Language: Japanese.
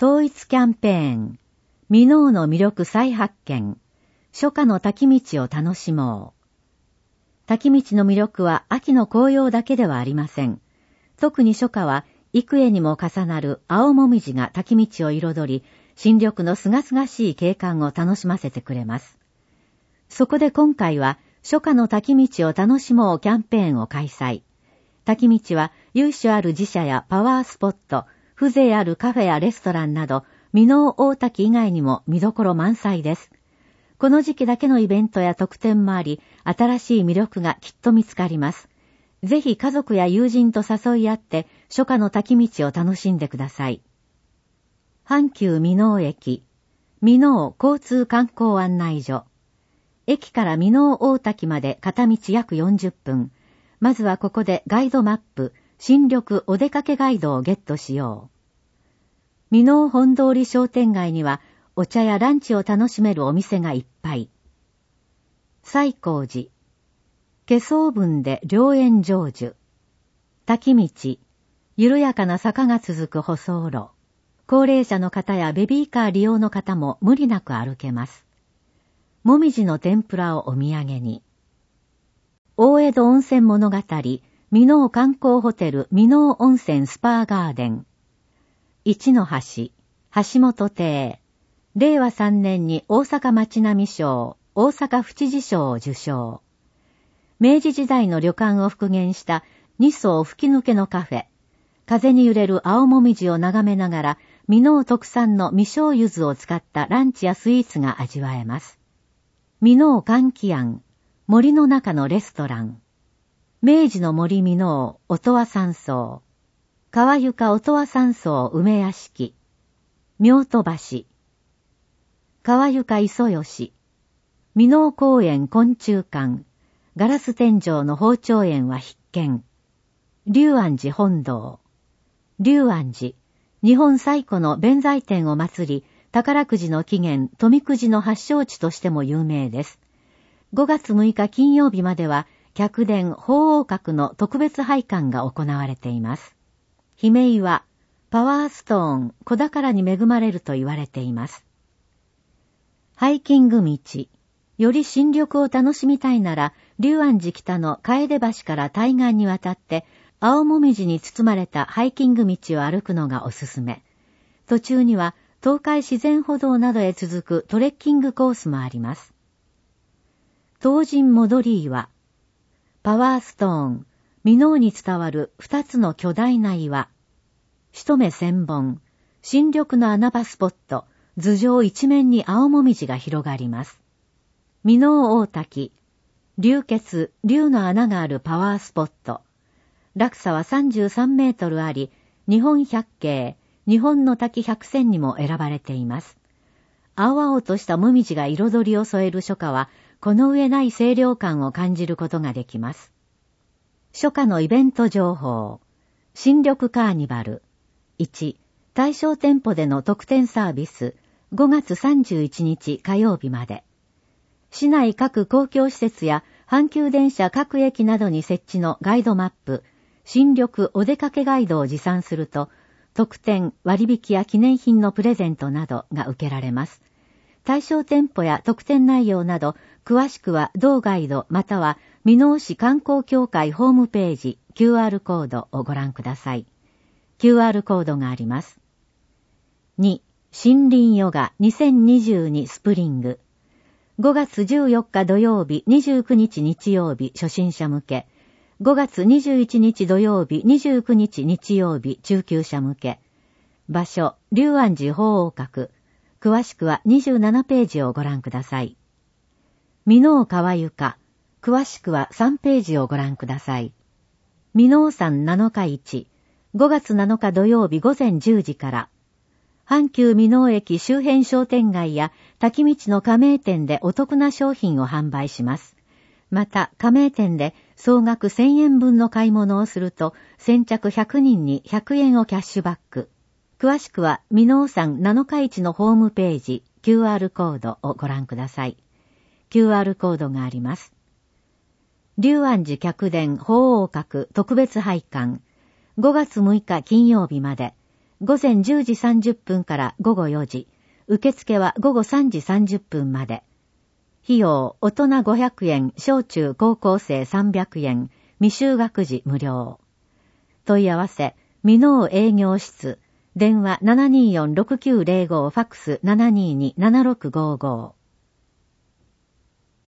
統一キャンペーン、箕面の魅力再発見、初夏の滝道を楽しもう。滝道の魅力は秋の紅葉だけではありません。特に初夏は幾重にも重なる青もみじが滝道を彩り、新緑のすがすがしい景観を楽しませてくれます。そこで今回は初夏の滝道を楽しもうキャンペーンを開催。滝道は由緒ある寺社やパワースポット、風情あるカフェやレストランなど、箕面大滝以外にも見どころ満載です。この時期だけのイベントや特典もあり、新しい魅力がきっと見つかります。ぜひ家族や友人と誘い合って、初夏の滝道を楽しんでください。阪急箕面駅、箕面交通観光案内所。駅から箕面大滝まで片道約40分。まずはここでガイドマップ、新緑お出かけガイドをゲットしよう。箕面本通り商店街には、お茶やランチを楽しめるお店がいっぱい。西光寺、化粧文で良縁成就。滝道、緩やかな坂が続く舗装路。高齢者の方やベビーカー利用の方も無理なく歩けます。もみじの天ぷらをお土産に。大江戸温泉物語、箕面観光ホテル箕面温泉スパーガーデン。一の橋、橋本亭。令和3年に大阪町並賞、大阪府知事賞を受賞。明治時代の旅館を復元した二層吹き抜けのカフェ。風に揺れる青もみじを眺めながら、箕面特産の未生柚子を使ったランチやスイーツが味わえます。箕面柑橘庵、森の中のレストラン。明治の森箕面音羽山荘。川床音羽山荘梅屋敷。妙戸橋。川床磯吉。箕面公園昆虫館。ガラス天井の宝丁園は必見。龍安寺本堂。龍安寺。日本最古の弁財天を祀り、宝くじの起源、富くじの発祥地としても有名です。5月6日金曜日までは、客殿鳳凰閣の特別拝観が行われています。姫岩、パワーストーン、子宝に恵まれると言われています。ハイキング道。より新緑を楽しみたいなら、龍安寺北の楓橋から対岸に渡って、青もみじに包まれたハイキング道を歩くのがおすすめ。途中には、東海自然歩道などへ続くトレッキングコースもあります。東神戻り岩。パワーストーン、箕面に伝わる2つの巨大な岩。一目千本、新緑の穴場スポット、頭上一面に青もみじが広がります。箕面大滝、流血、龍の穴があるパワースポット。落差は33メートルあり、日本百景、日本の滝100選にも選ばれています。青々としたもみじが彩りを添える初夏は、この上ない清涼感を感じることができます。初夏のイベント情報。新緑カーニバル。1、対象店舗での特典サービス。5月31日火曜日まで。市内各公共施設や阪急電車各駅などに設置のガイドマップ、新緑お出かけガイドを持参すると、特典、割引や記念品のプレゼントなどが受けられます。対象店舗や特典内容など、詳しくは同ガイドまたは箕面市観光協会ホームページ QR コードをご覧ください。QR コードがあります。2、森林ヨガ2022スプリング。5月14日土曜日、29日日曜日初心者向け。5月21日土曜日、29日日曜日中級者向け。場所、龍安寺鳳凰閣。詳しくは27ページをご覧ください。箕面川床。詳しくは3ページをご覧ください。箕面山7日市。5月7日土曜日午前10時から。阪急箕面駅周辺商店街や滝道の加盟店でお得な商品を販売します。また、加盟店で総額1000円分の買い物をすると、先着100人に100円をキャッシュバック。詳しくは、箕面山7日市のホームページ、QR コードをご覧ください。QR コードがあります。龍安寺客殿鳳凰閣特別拝観。5月6日金曜日まで。 午前10時30分から午後4時、受付は午後3時30分まで。費用、大人500円、小中高校生300円、未就学児無料。問い合わせ、箕面営業室、電話 724-6905 ファックス 722-7655。